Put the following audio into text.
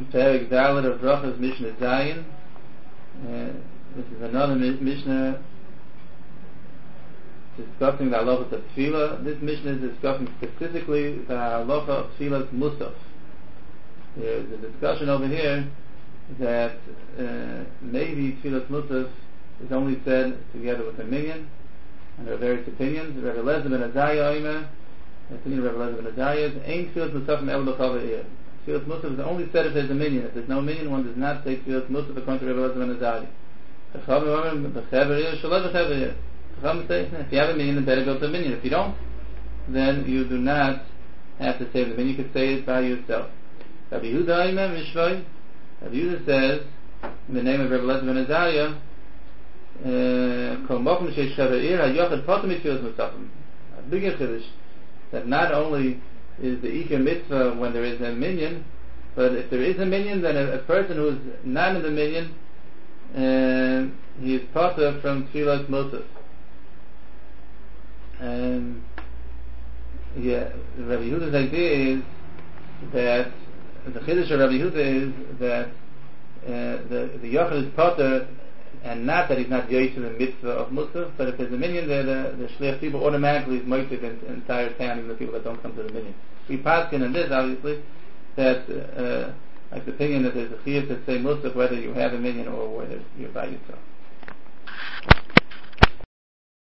Perek Dalet of Brachas Mishnah Zayin. This is another Mishnah discussing the halacha of tefillah. This Mishnah is discussing specifically the halacha of tefillah's musaf. There's a discussion over here that maybe tefillah's musaf is only said together with a minyan, and there are various opinions. Rabbi Elazar ben Azariah Omer, the opinion of Rabbi Elazar ben Azariah is Ein tefillah's musaf from El B'Chava. Tefillah's musaf is only said if there's a minyan. If there's no minyan, one does not say tefillah's musaf according to Rabbi Elazar ben Azariah. If you have a minyan, then better go to a minyan. If you don't, then you do not have to say the minyan. You could say it by yourself. Rabbi Yehuda Omer Mishvai. Rabbi Yehuda says in the name of Rabbi Elazar ben Azariah, a bigger chiddush that not only is the ikar mitzvah when there is a minyan, but if there is a minyan, then a person who is not in the minyan, he is patur from tefillas musaf. Rabbi Yehuda's idea is that the chiddush of Rabbi Yehuda is that the yochel is patur, and not that he's not yoytze the mitzvah of musaf, but if there's a minyan there, the shliach people automatically is moitiv in the entire town, even the people that don't come to the minyan. We paskin in this, obviously, that like the opinion that there's a chiyuv to say musaf whether you have a minyan or whether you're by yourself.